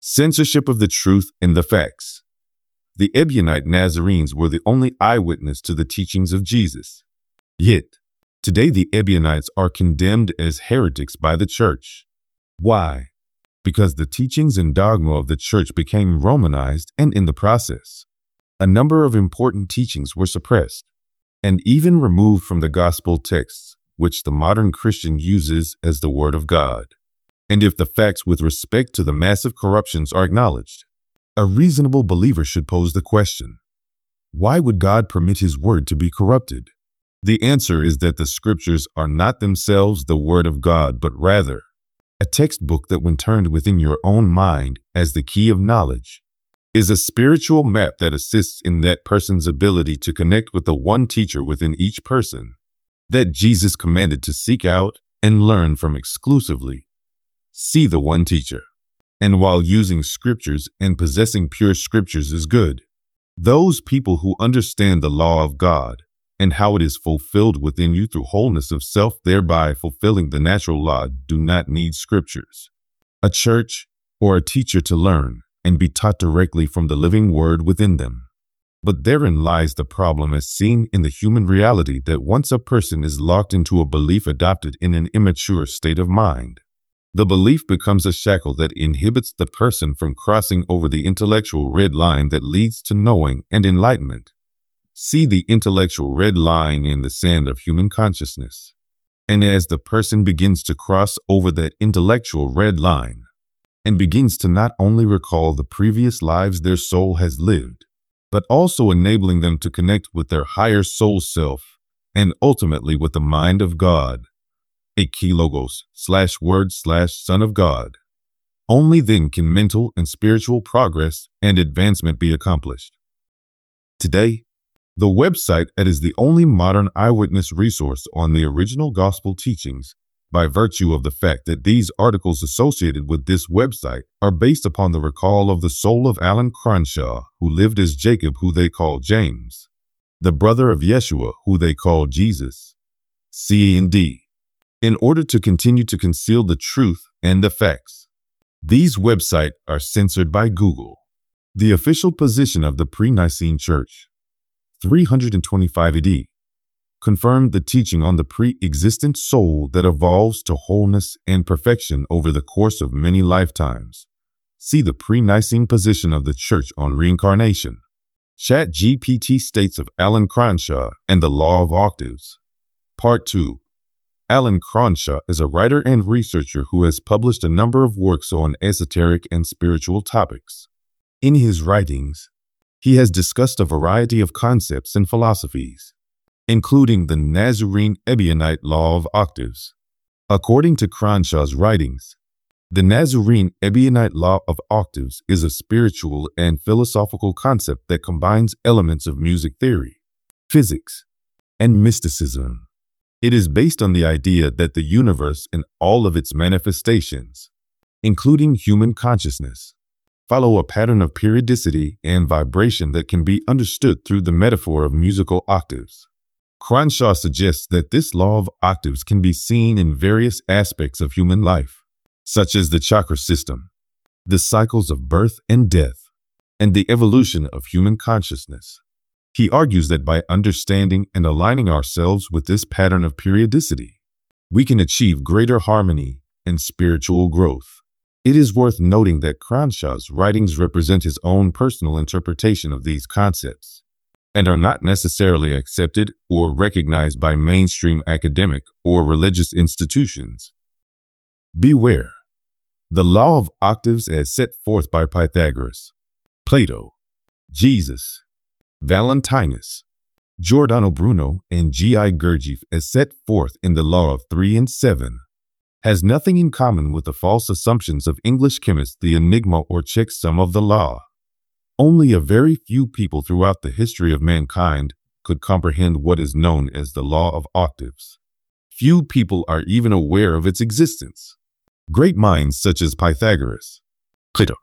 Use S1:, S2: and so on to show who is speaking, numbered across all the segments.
S1: Censorship of the truth and the facts. The Ebionite Nazarenes were the only eyewitness to the teachings of Jesus. Yet, today the Ebionites are condemned as heretics by the church. Why? Because the teachings and dogma of the church became Romanized, and in the process, a number of important teachings were suppressed and even removed from the gospel texts, which the modern Christian uses as the Word of God. And if the facts with respect to the massive corruptions are acknowledged, a reasonable believer should pose the question, why would God permit His Word to be corrupted? The answer is that the Scriptures are not themselves the Word of God, but rather a textbook that, when turned within your own mind as the key of knowledge, is a spiritual map that assists in that person's ability to connect with the one teacher within each person that Jesus commanded to seek out and learn from exclusively. See the one teacher. And while using scriptures and possessing pure scriptures is good, those people who understand the law of God and how it is fulfilled within you through wholeness of self, thereby fulfilling the natural law, do not need scriptures, a church, or a teacher to learn and be taught directly from the living word within them. But therein lies the problem as seen in the human reality that once a person is locked into a belief adopted in an immature state of mind, the belief becomes a shackle that inhibits the person from crossing over the intellectual red line that leads to knowing and enlightenment. See the intellectual red line in the sand of human consciousness. And as the person begins to cross over that intellectual red line and begins to not only recall the previous lives their soul has lived, but also enabling them to connect with their higher soul self and ultimately with the mind of God, a key logos /word/ Son of God. Only then can mental and spiritual progress and advancement be accomplished. Today, the website that is the only modern eyewitness resource on the original gospel teachings, by virtue of the fact that these articles associated with this website are based upon the recall of the soul of Alan Cronshaw, who lived as Jacob, who they call James, the brother of Yeshua, who they call Jesus, C&D, in order to continue to conceal the truth and the facts. These websites are censored by Google. The official position of the Pre-Nicene Church, 325 AD, confirmed the teaching on the pre-existent soul that evolves to wholeness and perfection over the course of many lifetimes. See the Pre-Nicene position of the Church on reincarnation. ChatGPT states of Alan Cronshaw and the Law of Octaves. Part 2. Alan Cronshaw is a writer and researcher who has published a number of works on esoteric and spiritual topics. In his writings, he has discussed a variety of concepts and philosophies, including the Nazarene Ebionite Law of Octaves. According to Cronshaw's writings, the Nazarene Ebionite Law of Octaves is a spiritual and philosophical concept that combines elements of music theory, physics, and mysticism. It is based on the idea that the universe and all of its manifestations, including human consciousness, follow a pattern of periodicity and vibration that can be understood through the metaphor of musical octaves. Cronshaw suggests that this law of octaves can be seen in various aspects of human life, such as the chakra system, the cycles of birth and death, and the evolution of human consciousness. He argues that by understanding and aligning ourselves with this pattern of periodicity, we can achieve greater harmony and spiritual growth. It is worth noting that Cronshaw's writings represent his own personal interpretation of these concepts and are not necessarily accepted or recognized by mainstream academic or religious institutions. Beware. The law of octaves as set forth by Pythagoras, Plato, Jesus, Valentinus, Giordano Bruno, and G.I. Gurdjieff as set forth in the Law of 3 and 7, has nothing in common with the false assumptions of English chemists, the enigma or checksum of the law. Only a very few people throughout the history of mankind could comprehend what is known as the Law of Octaves. Few people are even aware of its existence. Great minds such as Pythagoras, Plato,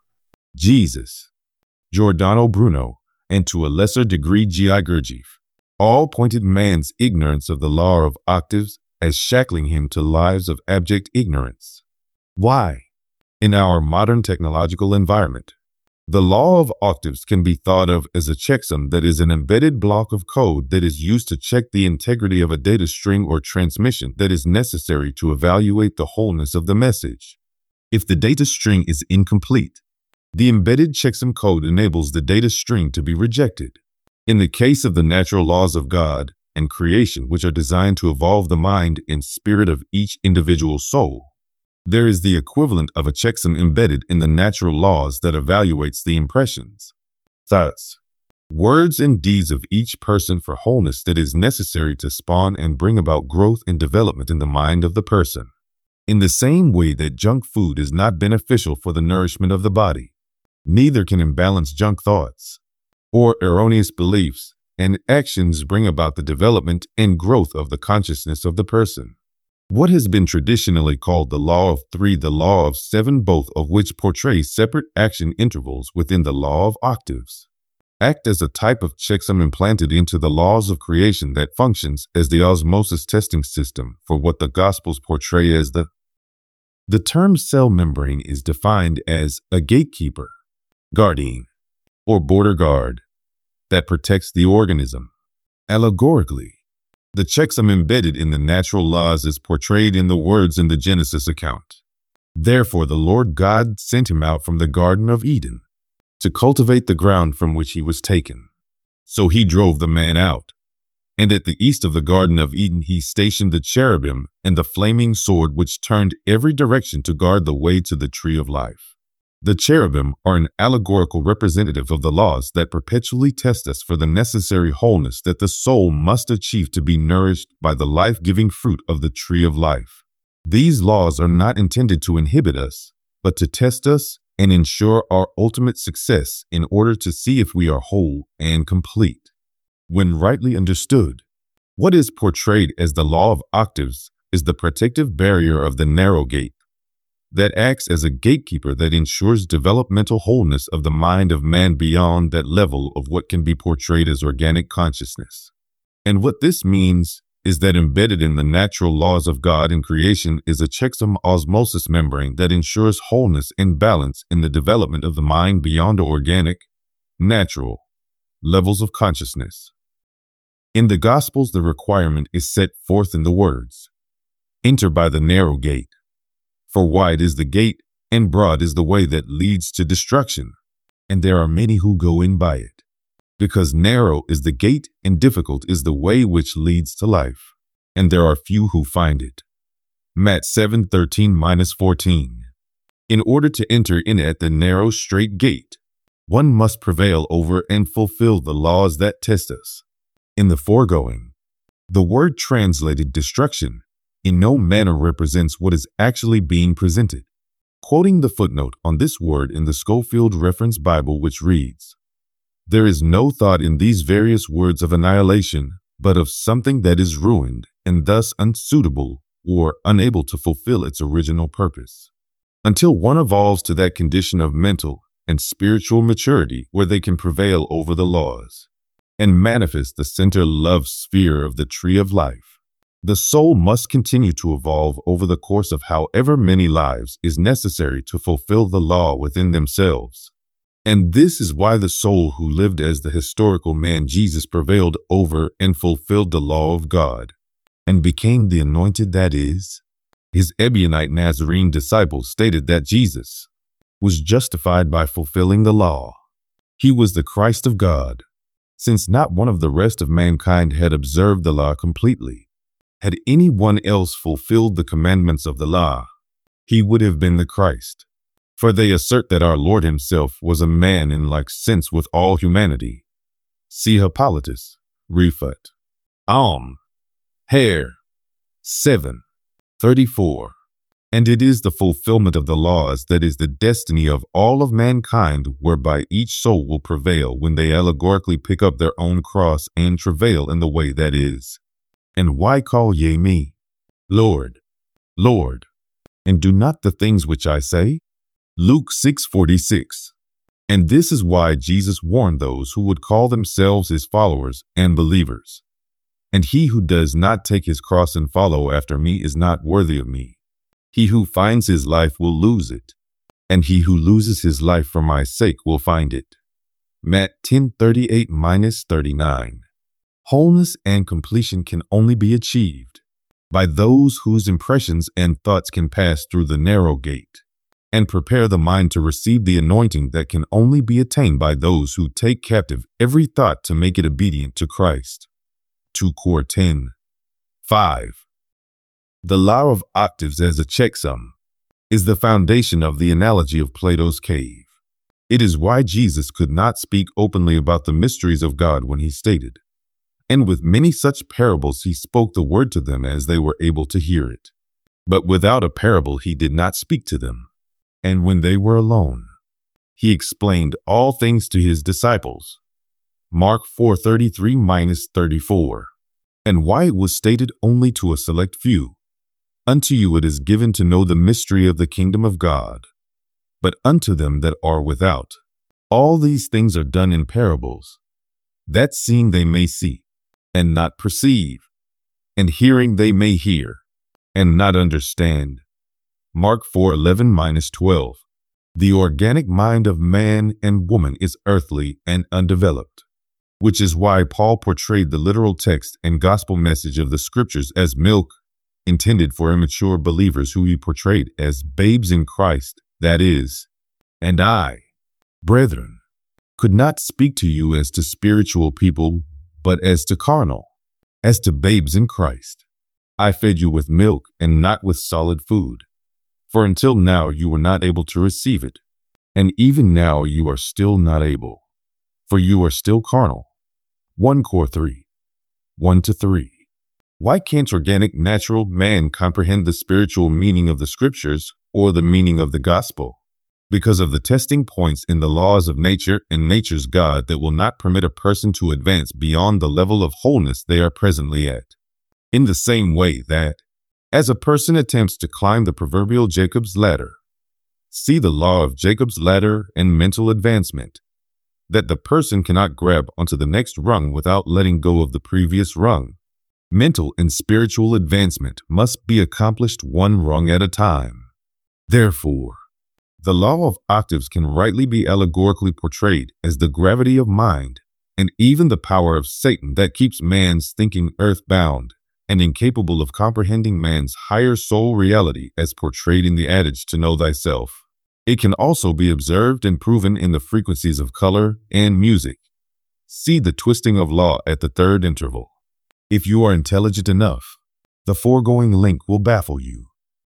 S1: Jesus, Giordano Bruno, and to a lesser degree G.I. Gurdjieff, all pointed man's ignorance of the law of octaves as shackling him to lives of abject ignorance. Why? In our modern technological environment, the law of octaves can be thought of as a checksum that is an embedded block of code that is used to check the integrity of a data string or transmission that is necessary to evaluate the wholeness of the message. If the data string is incomplete, the embedded checksum code enables the data string to be rejected. In the case of the natural laws of God and creation, which are designed to evolve the mind and spirit of each individual soul, there is the equivalent of a checksum embedded in the natural laws that evaluates the impressions, thoughts, words, and deeds of each person for wholeness that is necessary to spawn and bring about growth and development in the mind of the person. In the same way that junk food is not beneficial for the nourishment of the body, neither can imbalanced junk thoughts or erroneous beliefs and actions bring about the development and growth of the consciousness of the person. What has been traditionally called the law of three, the law of seven, both of which portray separate action intervals within the law of octaves, act as a type of checksum implanted into the laws of creation that functions as the osmosis testing system for what the Gospels portray as the term cell membrane is defined as a gatekeeper, guardian, or border guard that protects the organism. Allegorically, the checksum embedded in the natural laws is portrayed in the words in the Genesis account. Therefore, the Lord God sent him out from the Garden of Eden to cultivate the ground from which he was taken. So he drove the man out. And at the east of the Garden of Eden, he stationed the cherubim and the flaming sword, which turned every direction to guard the way to the tree of life. The cherubim are an allegorical representative of the laws that perpetually test us for the necessary wholeness that the soul must achieve to be nourished by the life-giving fruit of the tree of life. These laws are not intended to inhibit us, but to test us and ensure our ultimate success in order to see if we are whole and complete. When rightly understood, what is portrayed as the law of octaves is the protective barrier of the narrow gate that acts as a gatekeeper that ensures developmental wholeness of the mind of man beyond that level of what can be portrayed as organic consciousness. And what this means is that embedded in the natural laws of God and creation is a checksum osmosis membrane that ensures wholeness and balance in the development of the mind beyond the organic, natural levels of consciousness. In the Gospels, the requirement is set forth in the words, "Enter by the narrow gate. For wide is the gate, and broad is the way that leads to destruction, and there are many who go in by it. Because narrow is the gate, and difficult is the way which leads to life, and there are few who find it." Matt 7:13-14. In order to enter in at the narrow, straight gate, one must prevail over and fulfill the laws that test us. In the foregoing, the word translated destruction in no manner represents what is actually being presented. Quoting the footnote on this word in the Scofield Reference Bible, which reads, "There is no thought in these various words of annihilation, but of something that is ruined and thus unsuitable or unable to fulfill its original purpose." Until one evolves to that condition of mental and spiritual maturity where they can prevail over the laws and manifest the center love sphere of the tree of life, the soul must continue to evolve over the course of however many lives is necessary to fulfill the law within themselves. And this is why the soul who lived as the historical man Jesus prevailed over and fulfilled the law of God and became the anointed, that is, his Ebionite Nazarene disciples stated that Jesus was justified by fulfilling the law. He was the Christ of God, since not one of the rest of mankind had observed the law completely. Had anyone else fulfilled the commandments of the law, he would have been the Christ. For they assert that our Lord himself was a man in like sense with all humanity. See Hippolytus, Refut. Hare 7:34. And it is the fulfillment of the laws that is the destiny of all of mankind, whereby each soul will prevail when they allegorically pick up their own cross and travail in the way that is. And why call ye me, Lord, Lord, and do not the things which I say? Luke 6:46. And this is why Jesus warned those who would call themselves his followers and believers. And he who does not take his cross and follow after me is not worthy of me. He who finds his life will lose it, and he who loses his life for my sake will find it. Matt 10:38-39. Wholeness and completion can only be achieved by those whose impressions and thoughts can pass through the narrow gate and prepare the mind to receive the anointing that can only be attained by those who take captive every thought to make it obedient to Christ. 2 Cor 10:5. The law of octaves as a checksum is the foundation of the analogy of Plato's cave. It is why Jesus could not speak openly about the mysteries of God when he stated, "And with many such parables he spoke the word to them as they were able to hear it. But without a parable he did not speak to them. And when they were alone, he explained all things to his disciples." Mark 4:33-34. And why it was stated only to a select few. "Unto you it is given to know the mystery of the kingdom of God, but unto them that are without, all these things are done in parables, that seeing they may see, and not perceive, and hearing they may hear, and not understand." Mark 4:11-12. The organic mind of man and woman is earthly and undeveloped, which is why Paul portrayed the literal text and gospel message of the scriptures as milk intended for immature believers, who he portrayed as babes in Christ. That is, "And I, brethren, could not speak to you as to spiritual people, but as to carnal, as to babes in Christ. I fed you with milk and not with solid food. For until now you were not able to receive it, and even now you are still not able, for you are still carnal." 1 Cor 3:1-3. Why can't organic natural man comprehend the spiritual meaning of the scriptures or the meaning of the gospel? Because of the testing points in the laws of nature and nature's God that will not permit a person to advance beyond the level of wholeness they are presently at. In the same way that, as a person attempts to climb the proverbial Jacob's ladder, see the law of Jacob's ladder and mental advancement, that the person cannot grab onto the next rung without letting go of the previous rung. Mental and spiritual advancement must be accomplished one rung at a time. Therefore, the law of octaves can rightly be allegorically portrayed as the gravity of mind and even the power of Satan that keeps man's thinking earthbound and incapable of comprehending man's higher soul reality as portrayed in the adage, "To know thyself." It can also be observed and proven in the frequencies of color and music. See the twisting of law at the third interval. If you are intelligent enough, the foregoing link will baffle you.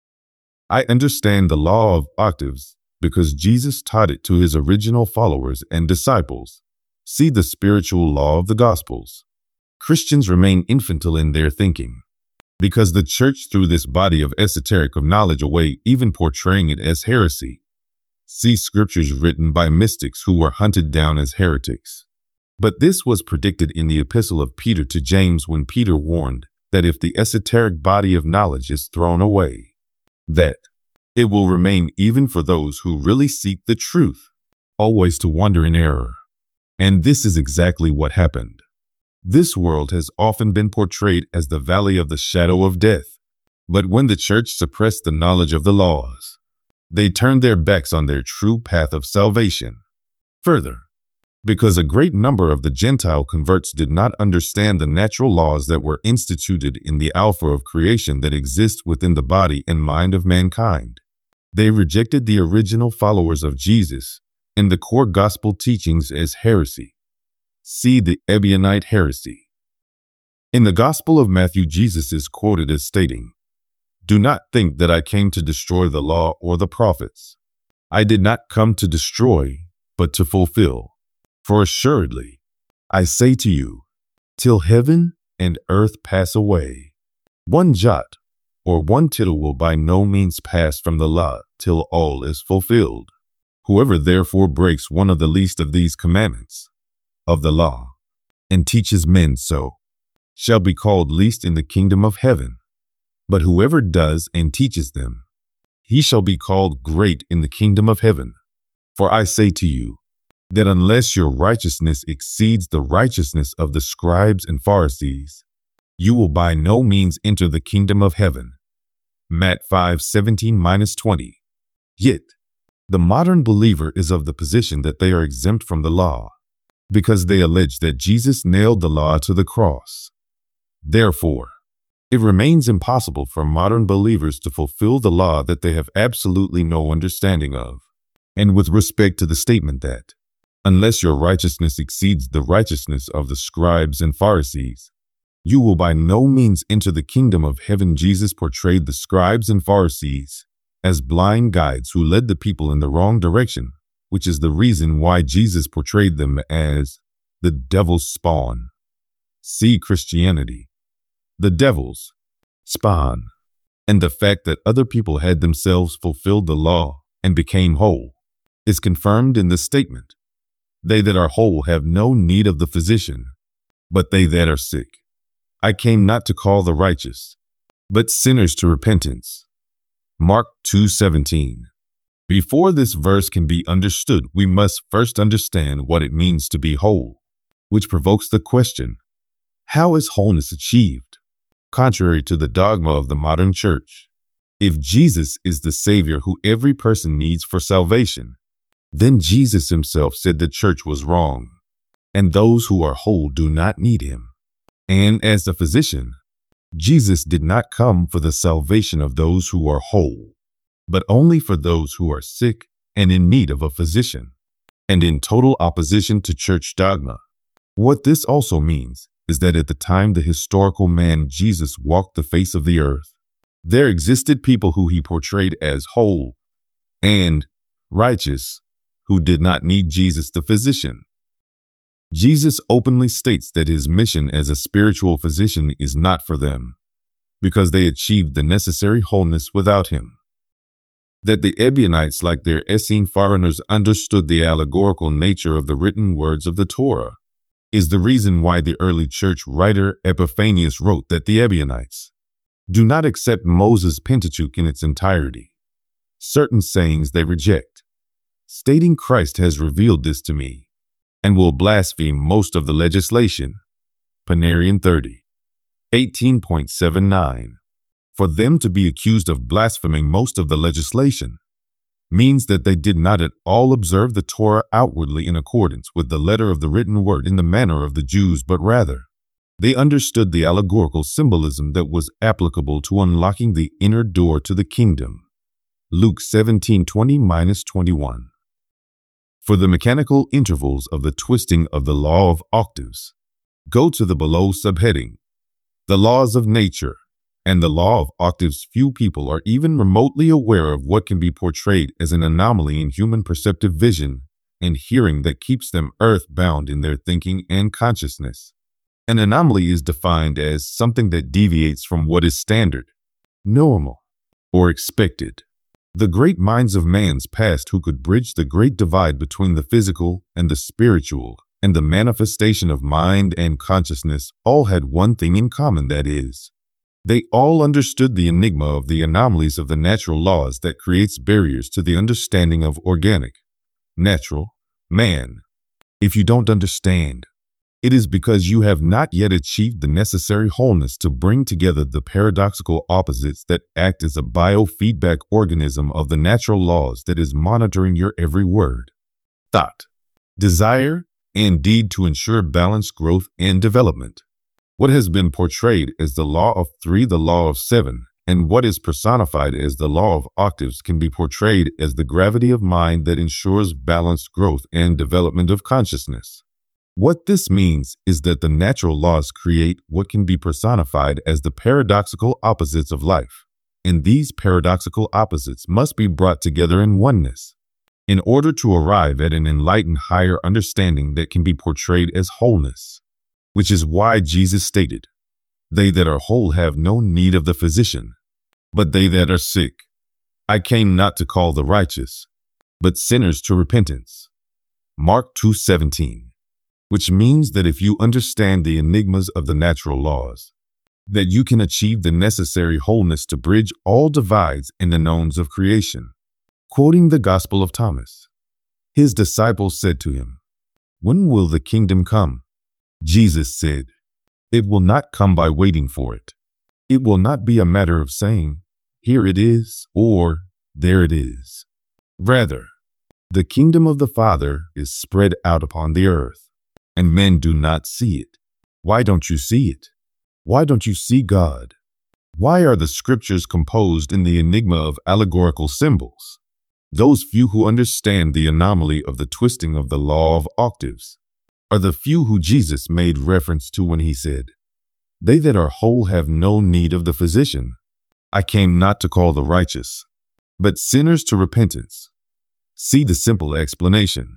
S1: I understand the law of octaves because Jesus taught it to his original followers and disciples. See the spiritual law of the Gospels. Christians remain infantile in their thinking because the church threw this body of esoteric of knowledge away, even portraying it as heresy. See scriptures written by mystics who were hunted down as heretics. But this was predicted in the epistle of Peter to James, when Peter warned that if the esoteric body of knowledge is thrown away, that it will remain even for those who really seek the truth, always to wander in error. And this is exactly what happened. This world has often been portrayed as the valley of the shadow of death. But when the church suppressed the knowledge of the laws, they turned their backs on their true path of salvation. Further, because a great number of the Gentile converts did not understand the natural laws that were instituted in the Alpha of creation that exist within the body and mind of mankind, they rejected the original followers of Jesus and the core gospel teachings as heresy. See the Ebionite heresy. In the Gospel of Matthew, Jesus is quoted as stating, "Do not think that I came to destroy the law or the prophets. I did not come to destroy, but to fulfill. For assuredly, I say to you, till heaven and earth pass away, one jot or one tittle will by no means pass from the law till all is fulfilled. Whoever therefore breaks one of the least of these commandments of the law and teaches men so shall be called least in the kingdom of heaven. But whoever does and teaches them, he shall be called great in the kingdom of heaven. For I say to you, that unless your righteousness exceeds the righteousness of the scribes and Pharisees, you will by no means enter the kingdom of heaven." Matt 5:17-20. Yet, The modern believer is of the position that they are exempt from the law, because they allege that Jesus nailed the law to the cross. Therefore, it remains impossible for modern believers to fulfill the law that they have absolutely no understanding of. And with respect to the statement that, unless your righteousness exceeds the righteousness of the scribes and Pharisees, you will by no means enter the kingdom of heaven, Jesus portrayed the scribes and Pharisees as blind guides who led the people in the wrong direction, which is the reason why Jesus portrayed them as the devil's spawn. See Christianity, the devil's spawn, and the fact that other people had themselves fulfilled the law and became whole is confirmed in the statement, they that are whole have no need of the physician, but they that are sick. I came not to call the righteous, but sinners to repentance. Mark 2:17. Before this verse can be understood, we must first understand what it means to be whole, which provokes the question, how is wholeness achieved? Contrary to the dogma of the modern church, if Jesus is the Savior who every person needs for salvation, then Jesus himself said the church was wrong, and those who are whole do not need him. And as the physician, Jesus did not come for the salvation of those who are whole, but only for those who are sick and in need of a physician, and in total opposition to church dogma. What this also means is that at the time the historical man Jesus walked the face of the earth, there existed people who he portrayed as whole and righteous who did not need Jesus the physician. Jesus openly states that his mission as a spiritual physician is not for them, because they achieved the necessary wholeness without him. That the Ebionites, like their Essene foreigners, understood the allegorical nature of the written words of the Torah is the reason why the early church writer Epiphanius wrote that the Ebionites do not accept Moses' Pentateuch in its entirety. Certain sayings they reject, stating Christ has revealed this to me, and will blaspheme most of the legislation. Panarion 30, 18.79. For them to be accused of blaspheming most of the legislation means that they did not at all observe the Torah outwardly in accordance with the letter of the written word in the manner of the Jews, but rather they understood the allegorical symbolism that was applicable to unlocking the inner door to the kingdom. Luke 17:20-21. For the mechanical intervals of the twisting of the law of octaves, go to the below subheading, the laws of nature and the law of octaves. Few people are even remotely aware of what can be portrayed as an anomaly in human perceptive vision and hearing that keeps them earth-bound in their thinking and consciousness. An anomaly is defined as something that deviates from what is standard, normal, or expected. The great minds of man's past who could bridge the great divide between the physical and the spiritual and the manifestation of mind and consciousness all had one thing in common, that is, they all understood the enigma of the anomalies of the natural laws that creates barriers to the understanding of organic, natural, man. If you don't understand, it is because you have not yet achieved the necessary wholeness to bring together the paradoxical opposites that act as a biofeedback organism of the natural laws that is monitoring your every word, thought, desire, and deed to ensure balanced growth and development. What has been portrayed as the law of 3, the law of 7, and what is personified as the law of octaves can be portrayed as the gravity of mind that ensures balanced growth and development of consciousness. What this means is that the natural laws create what can be personified as the paradoxical opposites of life, and these paradoxical opposites must be brought together in oneness in order to arrive at an enlightened higher understanding that can be portrayed as wholeness, which is why Jesus stated, they that are whole have no need of the physician, but they that are sick. I came not to call the righteous, but sinners to repentance. Mark 2:17. Which means that if you understand the enigmas of the natural laws, that you can achieve the necessary wholeness to bridge all divides in the knowns of creation. Quoting the Gospel of Thomas, his disciples said to him, when will the kingdom come? Jesus said, it will not come by waiting for it. It will not be a matter of saying, here it is, or there it is. Rather, The kingdom of the Father is spread out upon the earth, and men do not see it. Why don't you see it? Why don't you see God? Why are the scriptures composed in the enigma of allegorical symbols? Those few who understand the anomaly of the twisting of the law of octaves are the few who Jesus made reference to when he said, "They that are whole have no need of the physician. I came not to call the righteous, but sinners to repentance." See the simple explanation.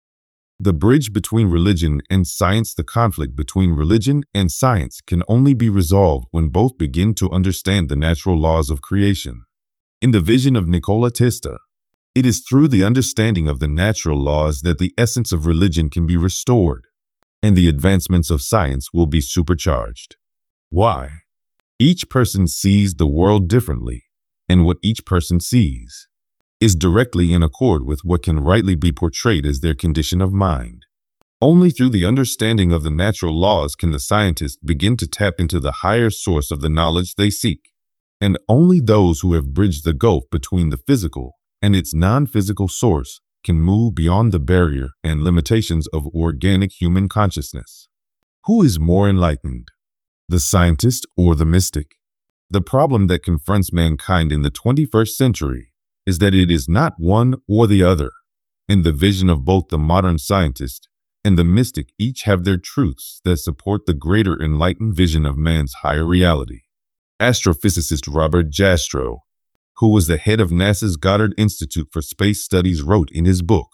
S1: The bridge between religion and science, the conflict between religion and science, can only be resolved when both begin to understand the natural laws of creation. In the vision of Nikola Tesla, it is through the understanding of the natural laws that the essence of religion can be restored, and the advancements of science will be supercharged. Why? Each person sees the world differently, and what each person sees is directly in accord with what can rightly be portrayed as their condition of mind. Only through the understanding of the natural laws can the scientist begin to tap into the higher source of the knowledge they seek, and only those who have bridged the gulf between the physical and its non-physical source can move beyond the barrier and limitations of organic human consciousness. Who is more enlightened, the scientist or the mystic? The problem that confronts mankind in the 21st century is that it is not one or the other. In the vision of both the modern scientist and the mystic, each have their truths that support the greater enlightened vision of man's higher reality. Astrophysicist Robert Jastrow, who was the head of NASA's Goddard Institute for Space Studies, wrote in his book,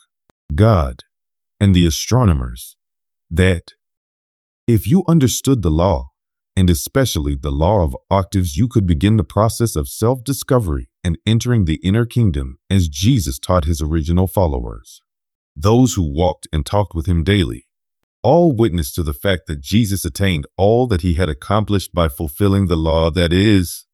S1: God and the Astronomers, that if you understood the law, and especially the law of octaves, you could begin the process of self-discovery and entering the inner kingdom as Jesus taught his original followers. Those who walked and talked with him daily all witnessed to the fact that Jesus attained all that he had accomplished by fulfilling the law, that is,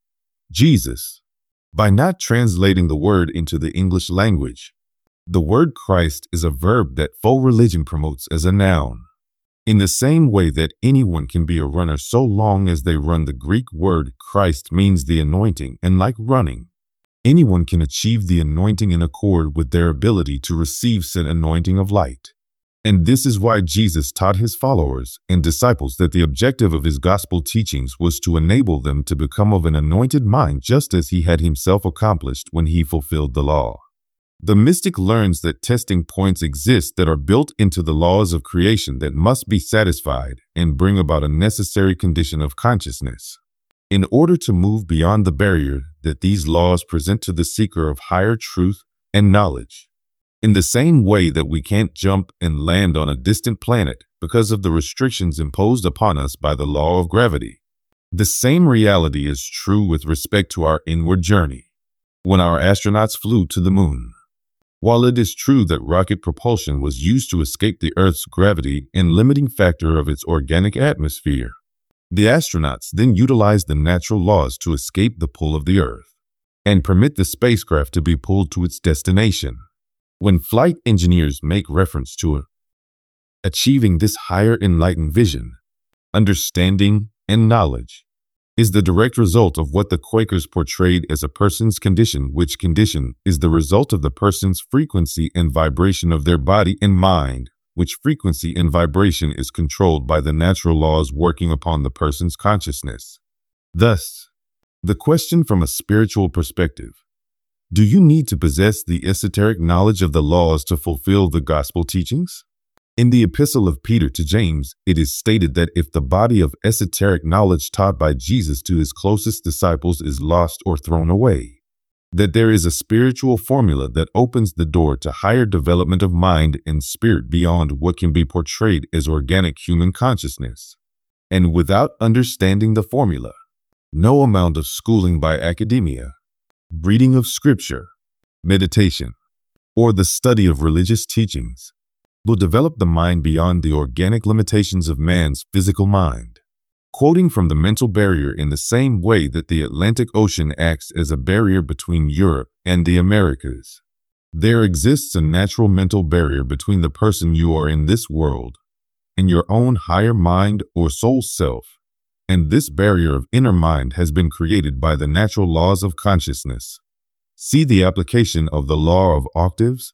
S1: Jesus. By not translating the word into the English language, the word Christ is a verb that faux religion promotes as a noun. In the same way that anyone can be a runner so long as they run, the Greek word Christ means the anointing, and like running, anyone can achieve the anointing in accord with their ability to receive said anointing of light. And this is why Jesus taught his followers and disciples that the objective of his gospel teachings was to enable them to become of an anointed mind, just as he had himself accomplished when he fulfilled the law. The mystic learns that testing points exist that are built into the laws of creation that must be satisfied and bring about a necessary condition of consciousness. In order to move beyond the barrier that these laws present to the seeker of higher truth and knowledge. In the same way that we can't jump and land on a distant planet because of the restrictions imposed upon us by the law of gravity, the same reality is true with respect to our inward journey. When our astronauts flew to the moon, while it is true that rocket propulsion was used to escape the Earth's gravity and limiting factor of its organic atmosphere, the astronauts then utilized the natural laws to escape the pull of the Earth and permit the spacecraft to be pulled to its destination. When flight engineers make reference to achieving this higher enlightened vision, understanding, and knowledge, is the direct result of what the Quakers portrayed as a person's condition, which condition is the result of the person's frequency and vibration of their body and mind, which frequency and vibration is controlled by the natural laws working upon the person's consciousness. Thus, the question from a spiritual perspective: do you need to possess the esoteric knowledge of the laws to fulfill the gospel teachings? In the epistle of Peter to James, it is stated that if the body of esoteric knowledge taught by Jesus to his closest disciples is lost or thrown away, that there is a spiritual formula that opens the door to higher development of mind and spirit beyond what can be portrayed as organic human consciousness. And without understanding the formula, no amount of schooling by academia, reading of scripture, meditation, or the study of religious teachings will develop the mind beyond the organic limitations of man's physical mind. Quoting from the mental barrier, in the same way that the Atlantic Ocean acts as a barrier between Europe and the Americas, there exists a natural mental barrier between the person you are in this world and your own higher mind or soul self, and this barrier of inner mind has been created by the natural laws of consciousness. See the application of the law of octaves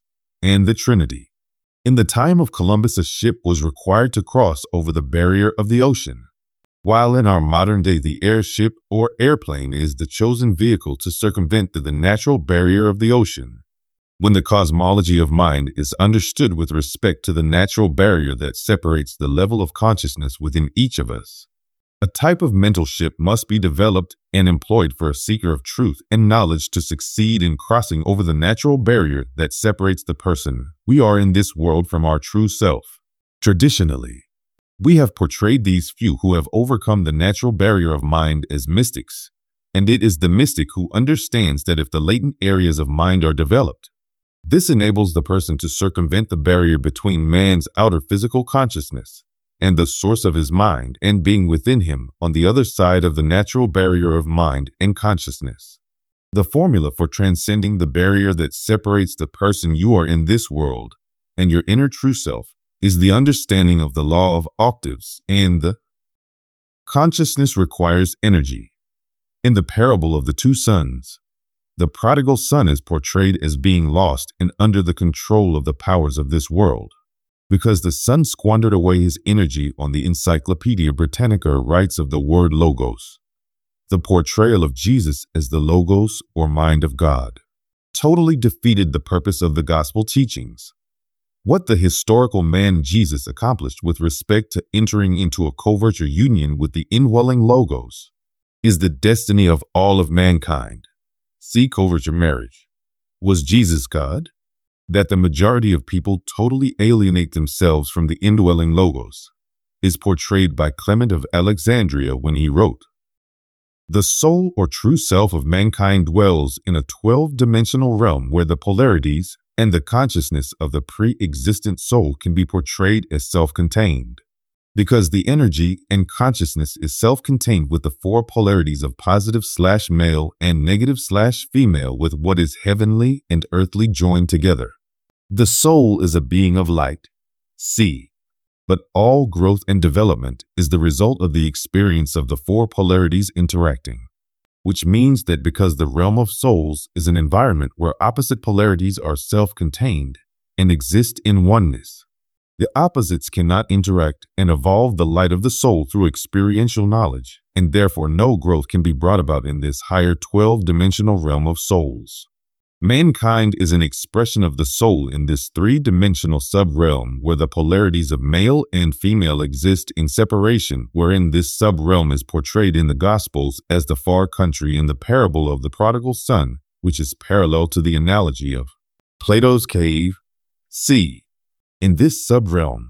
S1: and the Trinity. In the time of Columbus, a ship was required to cross over the barrier of the ocean, while in our modern day, the airship or airplane is the chosen vehicle to circumvent the natural barrier of the ocean. When the cosmology of mind is understood with respect to the natural barrier that separates the level of consciousness within each of us, a type of mental ship must be developed and employed for a seeker of truth and knowledge to succeed in crossing over the natural barrier that separates the person we are in this world from our true self. Traditionally, we have portrayed these few who have overcome the natural barrier of mind as mystics, and it is the mystic who understands that if the latent areas of mind are developed, this enables the person to circumvent the barrier between man's outer physical consciousness and the source of his mind and being within him on the other side of the natural barrier of mind and consciousness. The formula for transcending the barrier that separates the person you are in this world and your inner true self is the understanding of the law of octaves, and the consciousness requires energy. In the parable of the two sons, the prodigal son is portrayed as being lost and under the control of the powers of this world, because the son squandered away his energy on the Encyclopedia Britannica writes of the word logos. The portrayal of Jesus as the logos or mind of God totally defeated the purpose of the gospel teachings. What the historical man Jesus accomplished with respect to entering into a coverture union with the indwelling logos is the destiny of all of mankind. See coverture marriage. Was Jesus God? That the majority of people totally alienate themselves from the indwelling logos is portrayed by Clement of Alexandria when he wrote, "The soul or true self of mankind dwells in a 12-dimensional realm where the polarities and the consciousness of the pre-existent soul can be portrayed as self-contained. Because the energy and consciousness is self-contained with the four polarities of positive/male and negative/female with what is heavenly and earthly joined together. The soul is a being of light. C. But all growth and development is the result of the experience of the four polarities interacting, which means that because the realm of souls is an environment where opposite polarities are self-contained and exist in oneness, the opposites cannot interact and evolve the light of the soul through experiential knowledge, and therefore no growth can be brought about in this higher 12-dimensional realm of souls. Mankind is an expression of the soul in this 3-dimensional sub-realm where the polarities of male and female exist in separation, wherein this sub-realm is portrayed in the Gospels as the far country in the parable of the prodigal son, which is parallel to the analogy of Plato's cave. C. In this sub-realm,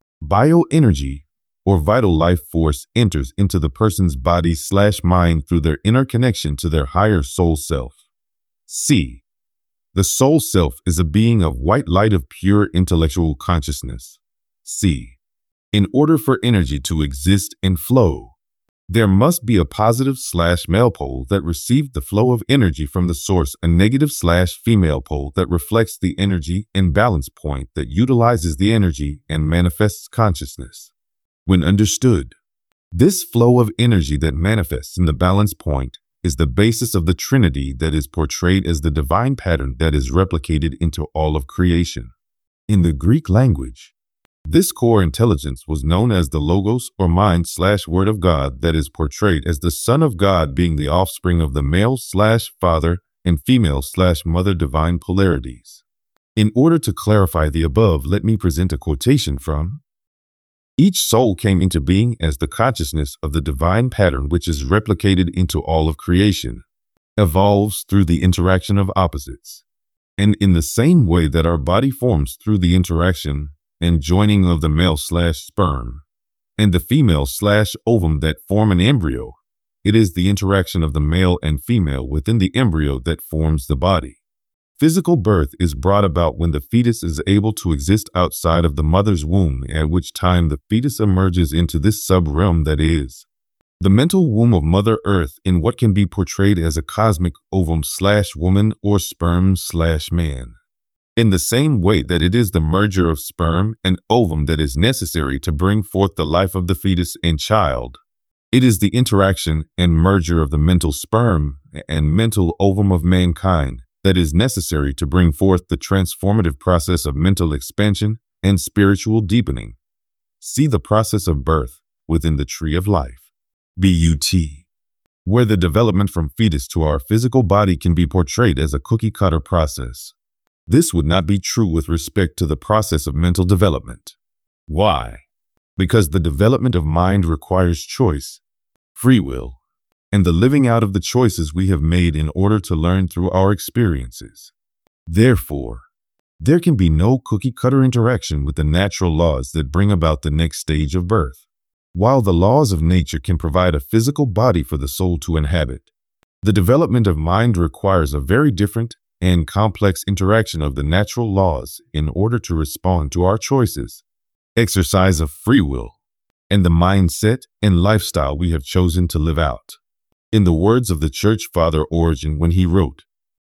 S1: bioenergy or vital life force enters into the person's body/mind through their interconnection to their higher soul self. C. The soul self is a being of white light of pure intellectual consciousness. C. In order for energy to exist and flow, there must be a positive/male pole that receives the flow of energy from the source, a negative/female pole that reflects the energy, and balance point that utilizes the energy and manifests consciousness. When understood, this flow of energy that manifests in the balance point is the basis of the Trinity that is portrayed as the divine pattern that is replicated into all of creation. In the Greek language, this core intelligence was known as the Logos or mind/word of God that is portrayed as the Son of God being the offspring of the male/father and female/mother divine polarities. In order to clarify the above, let me present a quotation from each soul came into being as the consciousness of the divine pattern which is replicated into all of creation, evolves through the interaction of opposites. And in the same way that our body forms through the interaction and joining of the male/sperm and the female/ovum that form an embryo, it is the interaction of the male and female within the embryo that forms the body. Physical birth is brought about when the fetus is able to exist outside of the mother's womb, at which time the fetus emerges into this sub-realm that is the mental womb of Mother Earth in what can be portrayed as a cosmic ovum/woman or sperm/man. In the same way that it is the merger of sperm and ovum that is necessary to bring forth the life of the fetus and child, it is the interaction and merger of the mental sperm and mental ovum of mankind that is necessary to bring forth the transformative process of mental expansion and spiritual deepening. See the process of birth within the tree of life, BUT, where the development from fetus to our physical body can be portrayed as a cookie-cutter process. This would not be true with respect to the process of mental development. Why? Because the development of mind requires choice, free will, and the living out of the choices we have made in order to learn through our experiences. Therefore, there can be no cookie-cutter interaction with the natural laws that bring about the next stage of birth. While the laws of nature can provide a physical body for the soul to inhabit, the development of mind requires a very different and complex interaction of the natural laws in order to respond to our choices, exercise of free will, and the mindset and lifestyle we have chosen to live out. In the words of the Church Father Origen when he wrote,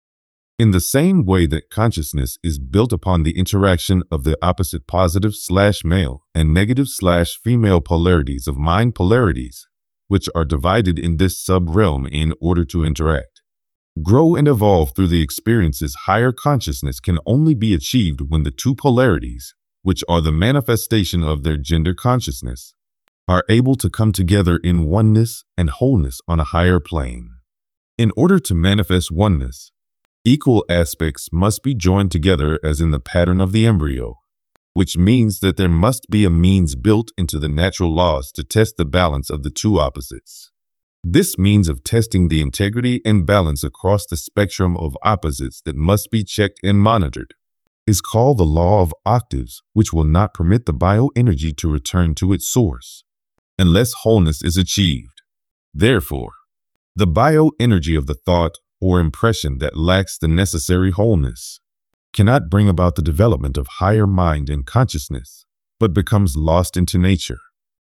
S1: "In the same way that consciousness is built upon the interaction of the opposite positive/male and negative/female polarities of mind polarities, which are divided in this sub-realm in order to interact, grow and evolve through the experiences, higher consciousness can only be achieved when the two polarities, which are the manifestation of their gender consciousness, are able to come together in oneness and wholeness on a higher plane. In order to manifest oneness, equal aspects must be joined together as in the pattern of the embryo, which means that there must be a means built into the natural laws to test the balance of the two opposites. This means of testing the integrity and balance across the spectrum of opposites that must be checked and monitored is called the law of octaves, which will not permit the bioenergy to return to its source unless wholeness is achieved. Therefore, the bioenergy of the thought or impression that lacks the necessary wholeness cannot bring about the development of higher mind and consciousness, but becomes lost into nature.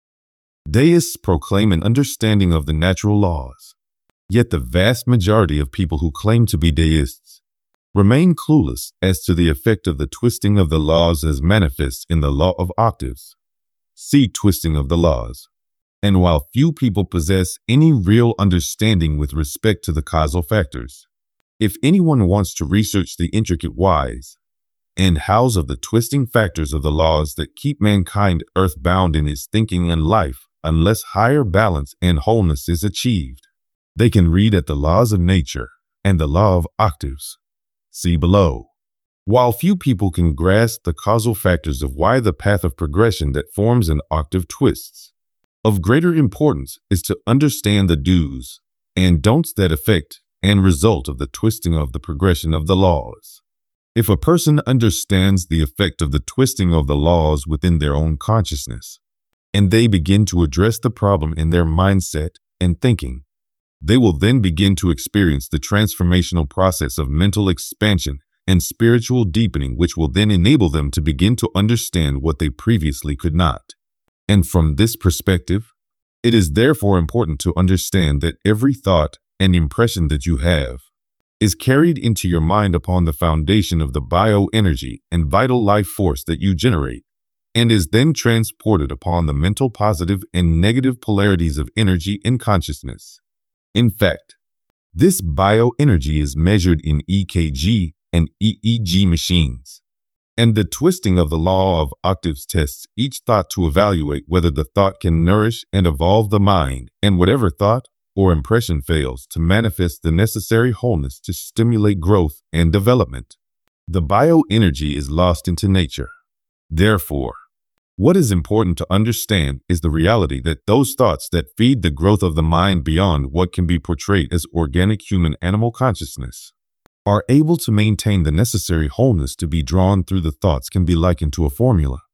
S1: Deists proclaim an understanding of the natural laws, yet the vast majority of people who claim to be deists remain clueless as to the effect of the twisting of the laws as manifest in the law of octaves. See Twisting of the Laws. And while few people possess any real understanding with respect to the causal factors, if anyone wants to research the intricate whys and hows of the twisting factors of the laws that keep mankind earthbound in his thinking and life, unless higher balance and wholeness is achieved, they can read at the laws of nature and the law of octaves. See below. While few people can grasp the causal factors of why the path of progression that forms an octave twists, of greater importance is to understand the do's and don'ts that affect and result of the twisting of the progression of the laws. If a person understands the effect of the twisting of the laws within their own consciousness, and they begin to address the problem in their mindset and thinking, they will then begin to experience the transformational process of mental expansion and spiritual deepening, which will then enable them to begin to understand what they previously could not. And from this perspective, it is therefore important to understand that every thought and impression that you have is carried into your mind upon the foundation of the bioenergy and vital life force that you generate, and is then transported upon the mental positive and negative polarities of energy and consciousness. In fact, this bioenergy is measured in EKG and EEG machines, and the twisting of the law of octaves tests each thought to evaluate whether the thought can nourish and evolve the mind, and whatever thought or impression fails to manifest the necessary wholeness to stimulate growth and development, the bioenergy is lost into nature. Therefore, what is important to understand is the reality that those thoughts that feed the growth of the mind beyond what can be portrayed as organic human animal consciousness are able to maintain the necessary wholeness to be drawn through the thoughts can be likened to a formula.